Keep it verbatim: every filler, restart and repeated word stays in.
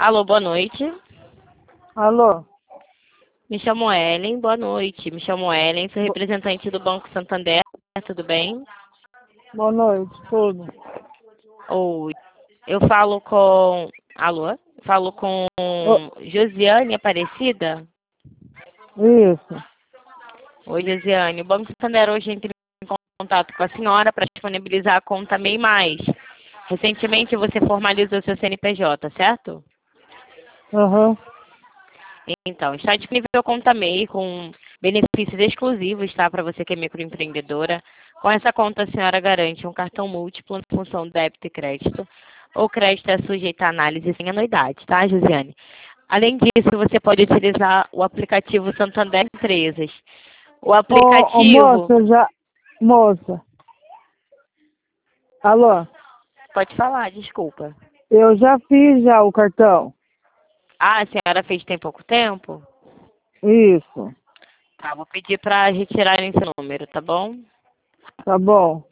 Alô, boa noite. Alô? Me chamo Ellen, boa noite. Me chamo Ellen, sou Bo- representante do Banco Santander, tudo bem? Boa noite, tudo. Oi. Eu falo com... Alô? Falo com Ô, Josiane Aparecida? isso. Oi, Josiane. O Banco Santander hoje entra em contato com a senhora para disponibilizar a conta MEI Mais. Recentemente você formalizou seu C N P J, certo? Aham. Então, está disponível a conta MEI com benefícios exclusivos, tá? Para você que é microempreendedora. Com essa conta, a senhora garante um cartão múltiplo em função débito e crédito. O crédito é sujeito a análise sem anuidade, tá, Josiane? Além disso, você pode utilizar o aplicativo Santander Empresas. O Ô, ô, aplicativo... moça, já... Moça, alô? Pode falar, desculpa. Eu já fiz já o cartão. Ah, a senhora fez tem pouco tempo? Isso. Tá, vou pedir para retirarem esse número, tá bom? Tá bom.